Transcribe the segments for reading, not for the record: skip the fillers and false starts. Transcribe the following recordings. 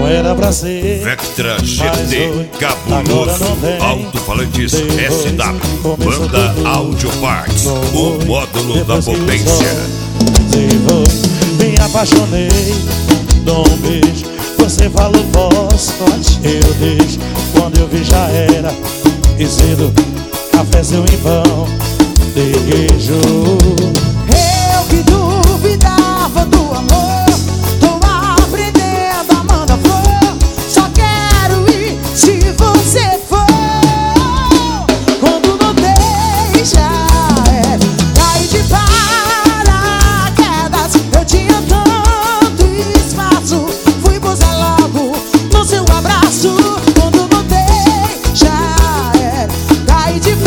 era pra ser Vectra GT, cabuloso, alto-falantes SW, banda Audio Parts, o módulo da potência. Me apaixonei, dou um beijo, você falou posso, eu deixo. Quando eu vi já era, e cedo, café seu em vão, de queijo. Eu que duvidava do amor, tô aprendendo a mandar flor. Só quero ir se você for. Quando notei já era, caí de paraquedas. Eu tinha tanto espaço, fui pousar logo no seu abraço. Quando notei já era, caí de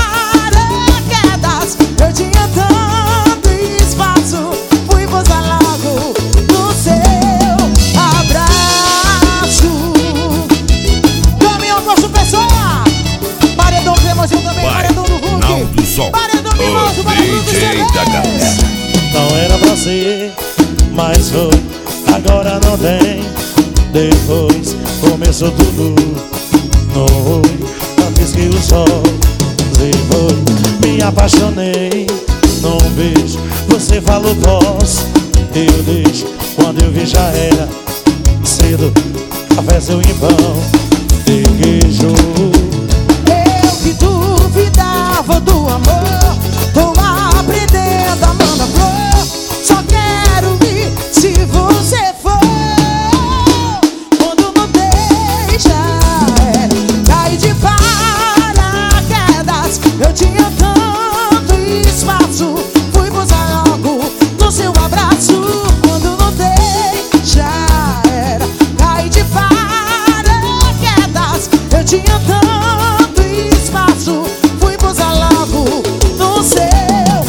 paraquedas. Eu tinha tanto espaço, fui pousar logo no seu abraço. Caminhão Posto Pessoa, paredão cremosinho também, paredão do Hulk, Naldo Som, paredão mimoso, o paredão do DJ da galera. Não era pra ser, mas foi, agora não tem. Depois começou tudo, não foi, antes que o sol se foi. Me apaixonei, num beijo, você falou posso, eu deixo. Quando eu vi já era, cedo, café seu em vão, de queijo. Eu que duvidava do amor, tô aprendendo a mandar flor. Só quero ir se você for. Quando notei já era, caí de paraquedas. Eu tinha tanto espaço, fui pousar logo no seu abraço. Quando notei já era, caí de paraquedas. Eu tinha tanto espaço, fui pousar logo no seu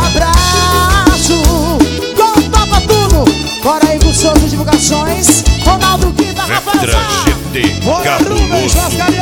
abraço. Gol, topa tudo. Bora aí com o Souza Divulgações, Ronaldo Quinta, Rafael Vectra Sá. GT, Bora, Rubens, cabuloso,